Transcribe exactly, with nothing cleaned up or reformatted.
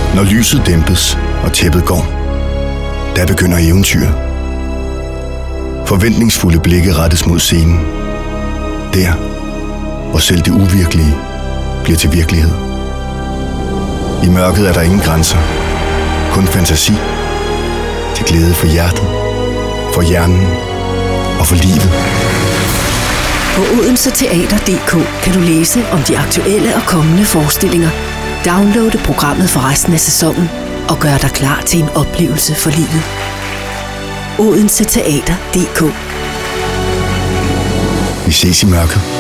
Når lyset dæmpes og tæppet går, der begynder eventyr. Forventningsfulde blikke rettes mod scenen. Der, hvor selv det uvirkelige bliver til virkelighed. I mørket er der ingen grænser. Kun fantasi. Til glæde for hjertet, for hjernen og for livet. På Odense Teater punktum d k kan du læse om de aktuelle og kommende forestillinger, downloade programmet for resten af sæsonen og gøre dig klar til en oplevelse for livet. Odense Teater punktum d k. Vi ses i mørket.